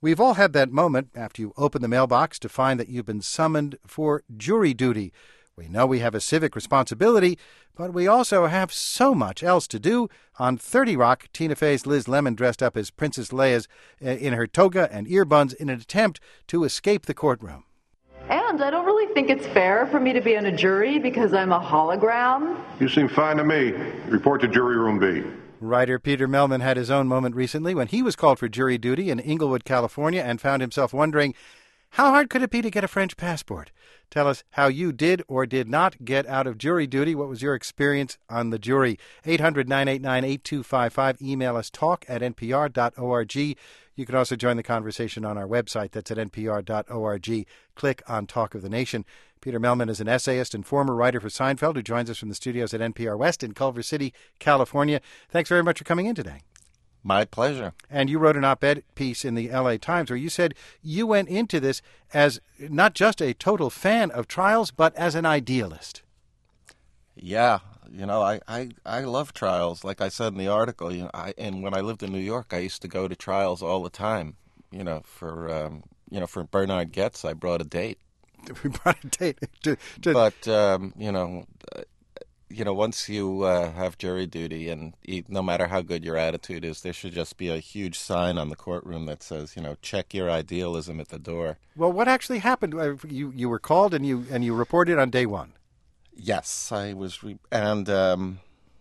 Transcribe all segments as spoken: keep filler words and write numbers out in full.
We've all had that moment after you open the mailbox to find that you've been summoned for jury duty. We know we have a civic responsibility, but we also have so much else to do. On thirty Rock, Tina Fey's Liz Lemon dressed up as Princess Leia's in her toga and earbuds in an attempt to escape the courtroom. And I don't really think it's fair for me to be on a jury because I'm a hologram. You seem fine to me. Report to jury room B. Writer Peter Mehlman had his own moment recently when he was called for jury duty in Inglewood, California, and found himself wondering, how hard could it be to get a French passport? Tell us how you did or did not get out of jury duty. What was your experience on the jury? eight hundred, nine eight nine, eight two five five. Email us talk at n p r dot org. You can also join the conversation on our website. That's at n p r dot org. Click on Talk of the Nation. Peter Mehlman is an essayist and former writer for Seinfeld who joins us from the studios at N P R West in Culver City, California. Thanks very much for coming in today. My pleasure. And you wrote an op-ed piece in the L A Times where you said you went into this as not just a total fan of trials, but as an idealist. Yeah. You know, I, I, I love trials. Like I said in the article, you know, I, and when I lived in New York, I used to go to trials all the time. You know, for um, you know, for Bernard Goetz, I brought a date. We brought a date. to, to... But, um, you know, uh, you know, once you uh, have jury duty, and no matter how good your attitude is, there should just be a huge sign on the courtroom that says, you know, check your idealism at the door. Well, what actually happened? You you were called and you and you reported on day one. Yes, I was, re- and um,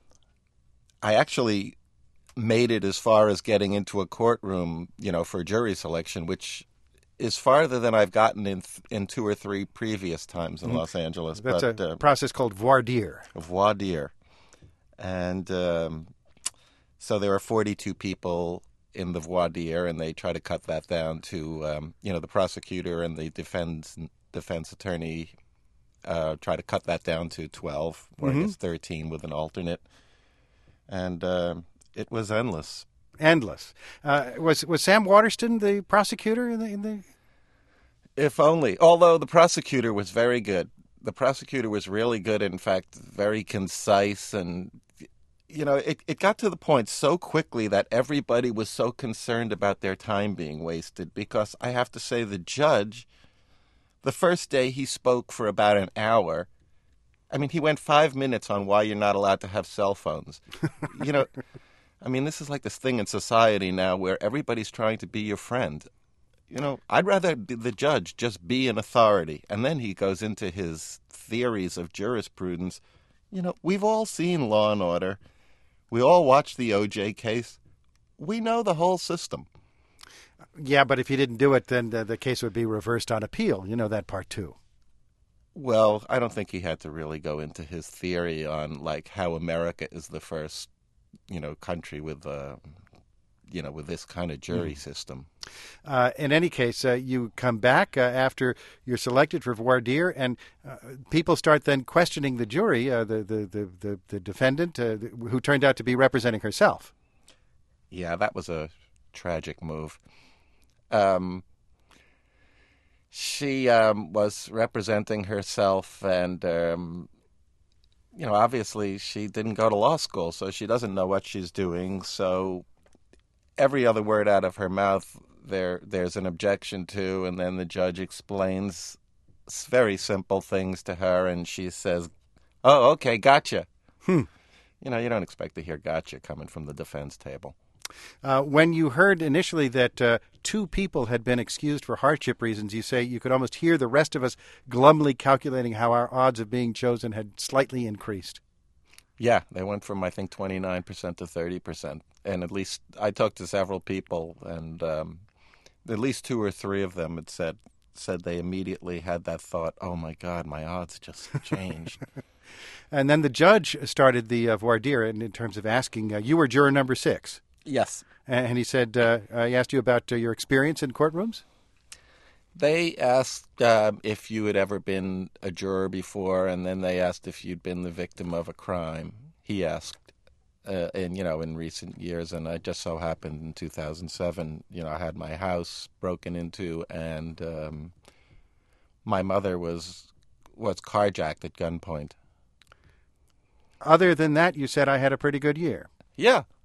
I actually made it as far as getting into a courtroom, you know, for jury selection, which is farther than I've gotten in th- in two or three previous times in mm-hmm. Los Angeles. That's but, a uh, process called voir dire. Voir dire. And um, so there are forty-two people in the voir dire, and they try to cut that down to, um, you know, the prosecutor and the defense defense attorney uh, try to cut that down to twelve, or mm-hmm. I guess thirteen with an alternate. And uh, it was endless. Endless. Uh, was was Sam Waterston the prosecutor in the, in the? If only. Although the prosecutor was very good. The prosecutor was really good. In fact, very concise, and you know, it it got to the point so quickly that everybody was so concerned about their time being wasted. Because I have to say, the judge, the first day he spoke for about an hour. I mean, he went five minutes on why you're not allowed to have cell phones. You know. I mean, this is like this thing in society now where everybody's trying to be your friend. You know, I'd rather be the judge just be an authority. And then he goes into his theories of jurisprudence. You know, we've all seen Law and Order. We all watched the O J case. We know the whole system. Yeah, but if he didn't do it, then the, the case would be reversed on appeal. You know that part, too. Well, I don't think he had to really go into his theory on, like, how America is the first you know, country with, uh, you know, with this kind of jury mm. system. Uh, in any case, uh, you come back uh, after you're selected for voir dire, and uh, people start then questioning the jury, uh, the, the, the, the, the defendant, uh, who turned out to be representing herself. Yeah, that was a tragic move. Um, she um, was representing herself, and um, you know, obviously she didn't go to law school, so she doesn't know what she's doing. So every other word out of her mouth, there there's an objection to, and then the judge explains very simple things to her, and she says, oh, okay, gotcha. Hmm. You know, you don't expect to hear gotcha coming from the defense table. Uh, when you heard initially that uh, two people had been excused for hardship reasons, you say you could almost hear the rest of us glumly calculating how our odds of being chosen had slightly increased. Yeah, they went from, I think, twenty-nine percent to thirty percent. And at least I talked to several people, and um, at least two or three of them had said, said they immediately had that thought, oh, my God, my odds just changed. And then the judge started the uh, voir dire in, in terms of asking, uh, you were juror number six. Yes. And he said, uh, uh, he asked you about uh, your experience in courtrooms? They asked uh, if you had ever been a juror before, and then they asked if you'd been the victim of a crime. He asked, uh, and you know, in recent years, and I just so happened in two thousand seven, you know, I had my house broken into, and um, my mother was was carjacked at gunpoint. Other than that, you said I had a pretty good year. Yeah.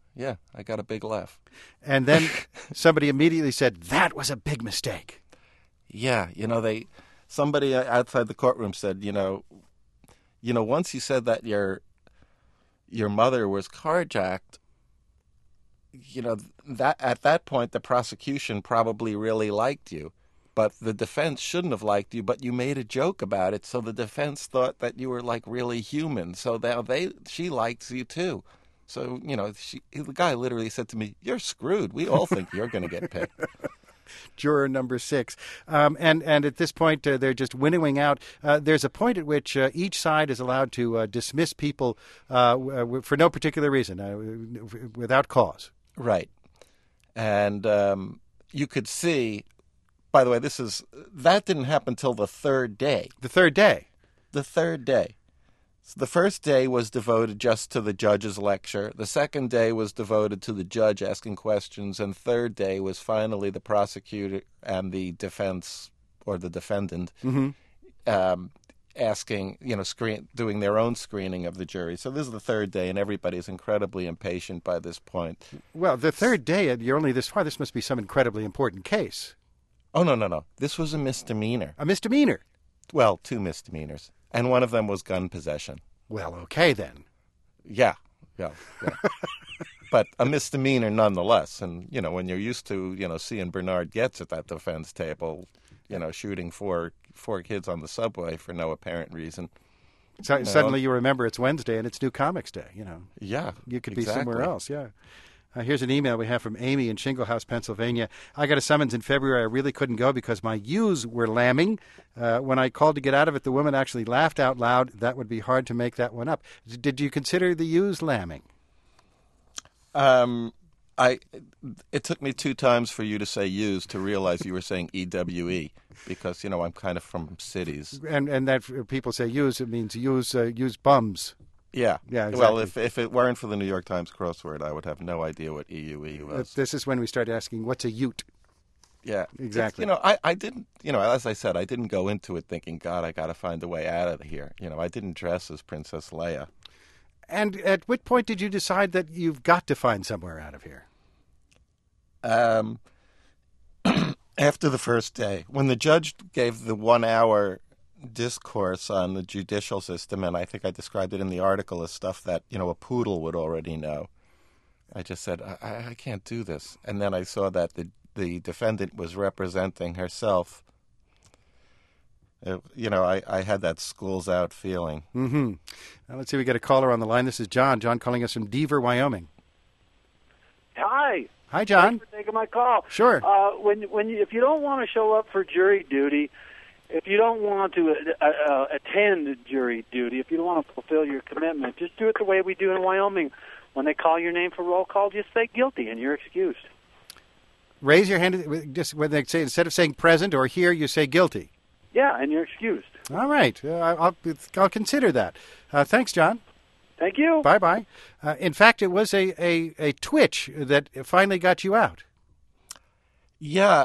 yeah, I got a big laugh. And then somebody immediately said, that was a big mistake. Yeah, you know, they somebody outside the courtroom said, you know, you know, once you said that your your mother was carjacked, you know, that at that point the prosecution probably really liked you, but the defense shouldn't have liked you. But you made a joke about it, so the defense thought that you were like really human. So now they she likes you too. So you know, she, the guy literally said to me, "You're screwed. We all think you're going to get picked." Juror number six. Um, and, and at this point, uh, they're just winnowing out. Uh, there's a point at which uh, each side is allowed to uh, dismiss people uh, w- for no particular reason, uh, w- without cause. Right. And um, you could see, by the way, this is that didn't happen till the third day. The third day? The third day. So the first day was devoted just to the judge's lecture. The second day was devoted to the judge asking questions. And third day was finally the prosecutor and the defense or the defendant mm-hmm. um, asking, you know, screen, doing their own screening of the jury. So this is the third day, and everybody's incredibly impatient by this point. Well, the third day, you're only this far. This must be some incredibly important case. Oh, no, no, no. This was a misdemeanor. A misdemeanor? Well, two misdemeanors. And one of them was gun possession. Well, okay, then. Yeah, yeah, yeah. But a misdemeanor nonetheless. And, you know, when you're used to, you know, seeing Bernard Goetz at that defense table, you know, shooting four four kids on the subway for no apparent reason. So, you know, suddenly you remember it's Wednesday and it's New Comics Day, you know. Yeah, You could exactly. be somewhere else, yeah. Uh, here's an email we have from Amy in Shingle House, Pennsylvania. I got a summons in February. I really couldn't go because my ewes were lambing. Uh, when I called to get out of it, the woman actually laughed out loud. That would be hard to make that one up. D- did you consider the ewes lambing? Um, I. It took me two times for you to say "use" to realize you were saying E W E because, you know, I'm kind of from cities. And and that uh, people say ewes, it means use uh, use bums. Yeah. Yeah, Well, exactly. if if it weren't for the New York Times crossword, I would have no idea what E U E was. This is when we start asking, what's a ute? Yeah, Exactly. It's, you know, I, I didn't, you know, as I said, I didn't go into it thinking, God, I got to find a way out of here. You know, I didn't dress as Princess Leia. And at what point did you decide that you've got to find somewhere out of here? Um, after the first day, when the judge gave the one-hour discourse on the judicial system, and I think I described it in the article as stuff that, you know, a poodle would already know, I just said, I, I can't do this. And then I saw that the the defendant was representing herself. Uh, you know, I, I had that school's out feeling. Mm-hmm. Now, let's see, we got a caller on the line. This is John. John calling us from Deaver, Wyoming. Hi. Hi, John. Thanks for taking my call. Sure. Uh, when when you, if you don't want to show up for jury duty, if you don't want to uh, uh, attend jury duty, if you don't want to fulfill your commitment, just do it the way we do in Wyoming. When they call your name for roll call, just say guilty and you're excused. Raise your hand. Just when they say, instead of saying present or here, you say guilty. Yeah, and you're excused. All right. Uh, I'll, I'll consider that. Uh, thanks, John. Thank you. Bye-bye. Uh, in fact, it was a, a, a twitch that finally got you out. Yeah,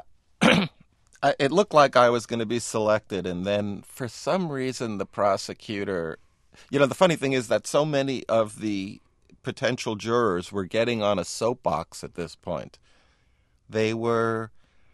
it looked like I was going to be selected, and then for some reason the prosecutor, you know, the funny thing is that so many of the potential jurors were getting on a soapbox at this point. They were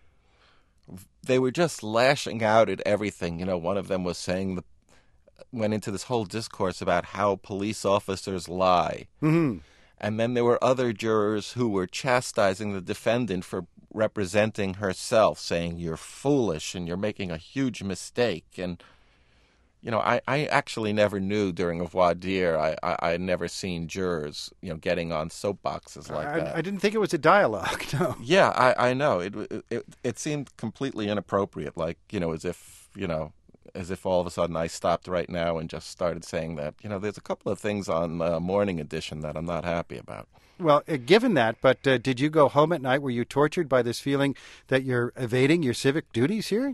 they were just lashing out at everything. You know, one of them was saying the went into this whole discourse about how police officers lie. Mm-hmm. And then there were other jurors who were chastising the defendant for representing herself, saying, you're foolish and you're making a huge mistake. And, you know, I, I actually never knew during a voir dire, I, I, I had never seen jurors, you know, getting on soapboxes like I, that. I didn't think it was a dialogue, no. Yeah, I, I know. It, it it seemed completely inappropriate, like, you know, as if, you know, as if all of a sudden I stopped right now and just started saying that, you know, there's a couple of things on uh, Morning Edition that I'm not happy about. Well, uh, given that, but uh, did you go home at night? Were you tortured by this feeling that you're evading your civic duties here?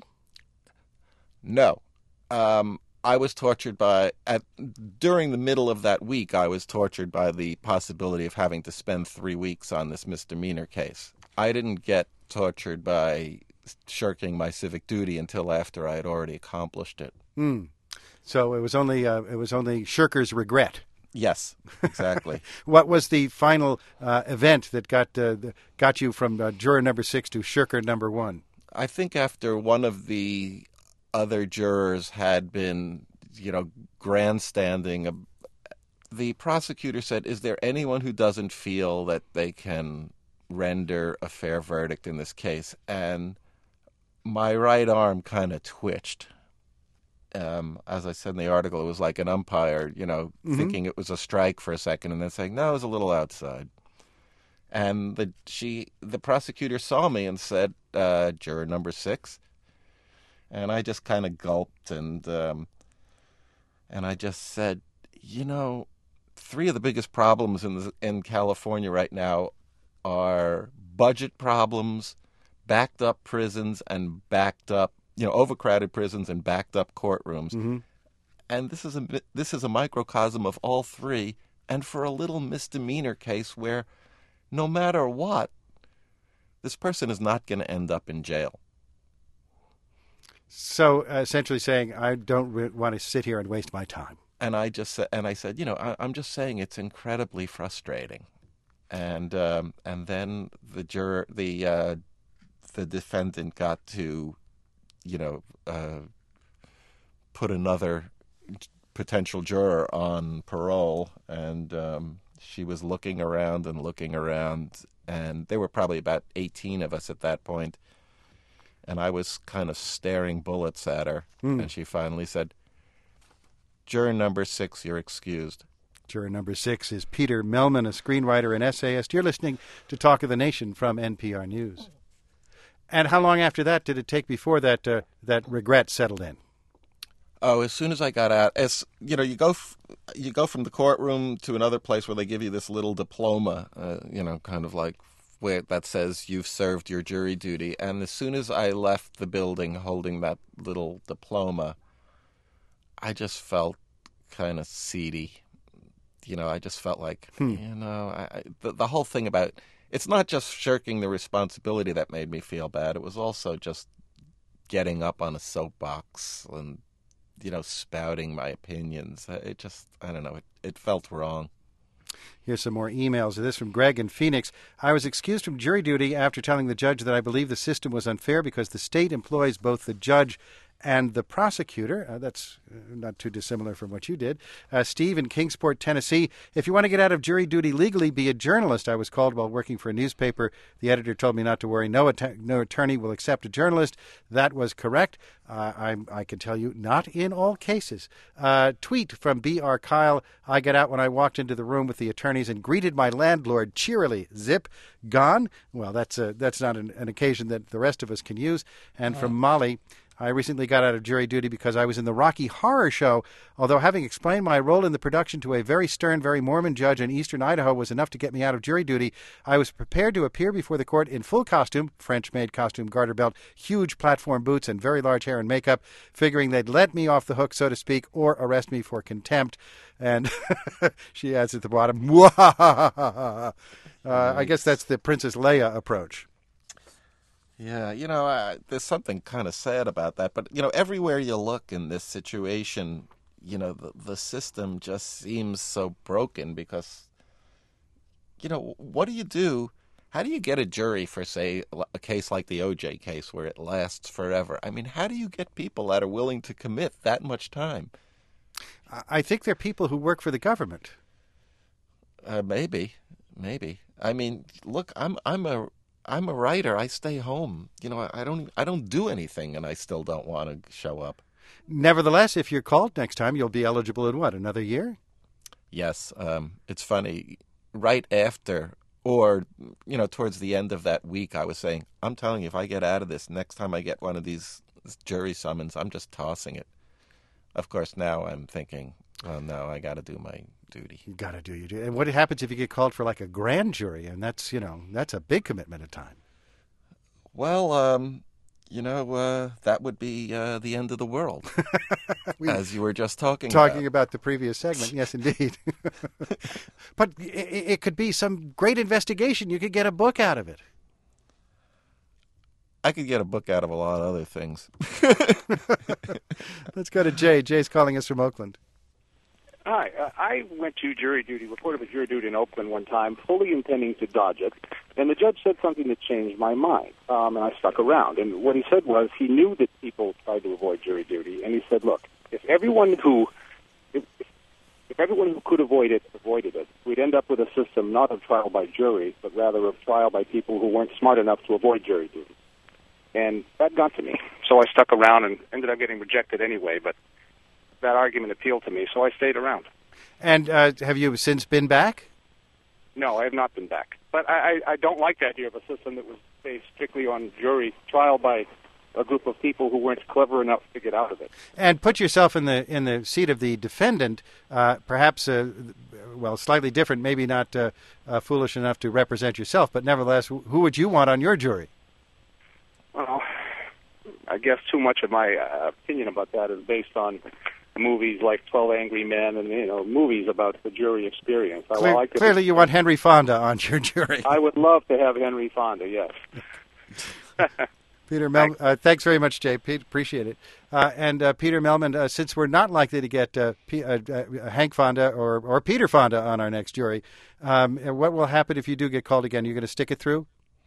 No. Um, I was tortured by, at during the middle of that week, I was tortured by the possibility of having to spend three weeks on this misdemeanor case. I didn't get tortured by shirking my civic duty until after I had already accomplished it. Mm. So it was only uh, it was only shirker's regret. Yes, exactly. What was the final uh, event that got uh, the, got you from uh, juror number six to shirker number one? I think after one of the other jurors had been, you know, grandstanding, the prosecutor said, "Is there anyone who doesn't feel that they can render a fair verdict in this case?" And my right arm kind of twitched. Um, as I said in the article, it was like an umpire, you know, mm-hmm. thinking it was a strike for a second and then saying, "No, it was a little outside." And the she, the prosecutor saw me and said, uh, "Juror number six." And I just kind of gulped and um, and I just said, "You know, three of the biggest problems in the, in California right now are budget problems, backed up prisons, and backed up, you know, overcrowded prisons and backed up courtrooms. Mm-hmm. And this is a this is a microcosm of all three. And for a little misdemeanor case where, no matter what, this person is not going to end up in jail." So uh, essentially saying, I don't re- want to sit here and waste my time. And I just said, and I said, you know, I, I'm just saying it's incredibly frustrating. And um, and then the juror, the uh, the defendant got to, you know, uh, put another potential juror on parole, and um, she was looking around and looking around, and there were probably about eighteen of us at that point, and I was kind of staring bullets at her, mm. and she finally said, "Juror number six, you're excused." Juror number six is Peter Mehlman, a screenwriter and essayist. You're listening to Talk of the Nation from N P R News. And how long after that did it take before that uh, that regret settled in? Oh, as soon as I got out, as you know, you go f- you go from the courtroom to another place where they give you this little diploma, uh, you know, kind of like where that says you've served your jury duty. And as soon as I left the building holding that little diploma, I just felt kind of seedy. You know, I just felt like, hmm. you know, I, the, the whole thing about, it's not just shirking the responsibility that made me feel bad. It was also just getting up on a soapbox and, you know, spouting my opinions. It just, I don't know, it, it felt wrong. Here's some more emails. This from Greg in Phoenix. "I was excused from jury duty after telling the judge that I believe the system was unfair because the state employs both the judge and the prosecutor." Uh, that's uh, not too dissimilar from what you did. Uh, Steve in Kingsport, Tennessee. "If you want to get out of jury duty legally, be a journalist. I was called while working for a newspaper. The editor told me not to worry. No, att- no attorney will accept a journalist. That was correct. Uh, I, I can tell you, not in all cases." Uh, tweet from B R. Kyle. "I got out when I walked into the room with the attorneys and greeted my landlord cheerily. Zip, gone." Well, that's a, that's not an, an occasion that the rest of us can use. And oh. from Molly, "I recently got out of jury duty because I was in the Rocky Horror Show. Although having explained my role in the production to a very stern, very Mormon judge in eastern Idaho was enough to get me out of jury duty, I was prepared to appear before the court in full costume, French-made costume, garter belt, huge platform boots, and very large hair and makeup, figuring they'd let me off the hook, so to speak, or arrest me for contempt." And she adds at the bottom, uh, I guess that's the Princess Leia approach. Yeah, you know, uh, there's something kind of sad about that. But, you know, everywhere you look in this situation, you know, the, the system just seems so broken because, you know, what do you do? How do you get a jury for, say, a case like the O J case where it lasts forever? I mean, how do you get people that are willing to commit that much time? I think they're people who work for the government. Uh, maybe, maybe. I mean, look, I'm I'm a I'm a writer. I stay home. You know, I don't I don't do anything, and I still don't want to show up. Nevertheless, if you're called next time, you'll be eligible in what, another year? Yes. Um, it's funny. Right after, or you know, towards the end of that week, I was saying, I'm telling you, if I get out of this, next time I get one of these jury summons, I'm just tossing it. Of course, now I'm thinking, oh no, I got to do my duty. You got to do your duty. And what happens if you get called for like a grand jury? And that's, you know, that's a big commitment of time. Well, um, you know, uh, that would be uh, the end of the world, we, as you were just talking about. Talking about the previous segment, yes, indeed. But it, it could be some great investigation. You could get a book out of it. I could get a book out of a lot of other things. Let's go to Jay. Jay's calling us from Oakland. Hi. Uh, I went to jury duty, reported for jury duty in Oakland one time, fully intending to dodge it. And the judge said something that changed my mind, um, and I stuck around. And what he said was he knew that people tried to avoid jury duty, and he said, look, if everyone who if, if everyone who could avoid it avoided it, we'd end up with a system not of trial by jury, but rather of trial by people who weren't smart enough to avoid jury duty. And that got to me. So I stuck around and ended up getting rejected anyway, but that argument appealed to me, so I stayed around. And uh, have you since been back? No, I have not been back. But I, I, I don't like the idea of a system that was based strictly on jury trial by a group of people who weren't clever enough to get out of it. And put yourself in the in the seat of the defendant, uh, perhaps, uh, well, slightly different, maybe not uh, uh, foolish enough to represent yourself, but nevertheless, who would you want on your jury? Well, I guess too much of my uh, opinion about that is based on movies like twelve Angry Men and, you know, movies about the jury experience. I Clear, like clearly you want Henry Fonda on your jury. I would love to have Henry Fonda, yes. Peter Mel, uh, thanks very much, Jay. Pete, appreciate it. Uh, and uh, Peter Melman, uh, since we're not likely to get uh, P- uh, uh, Hank Fonda or, or Peter Fonda on our next jury, um, what will happen if you do get called again? You're going to stick it through?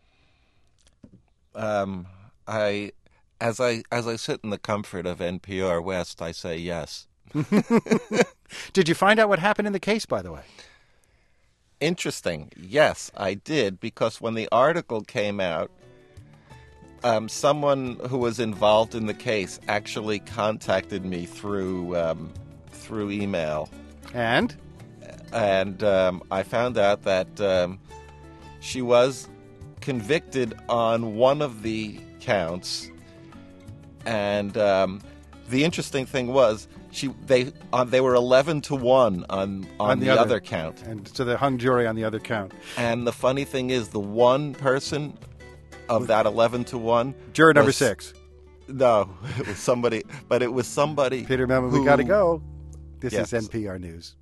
Um, I... As I as I sit in the comfort of N P R West, I say yes. Did you find out what happened in the case, by the way? Interesting. Yes, I did, because when the article came out, um, someone who was involved in the case actually contacted me through um, through email. And? And um, I found out that um, she was convicted on one of the counts. And um, the interesting thing was, she they uh, they were eleven to one on on, on the, the other, other count, and so they hung jury on the other count. And the funny thing is, the one person of that eleven to one, juror number was, six. No, it was somebody, but it was somebody. Peter Melman, who, we got to go. This yes. is N P R News.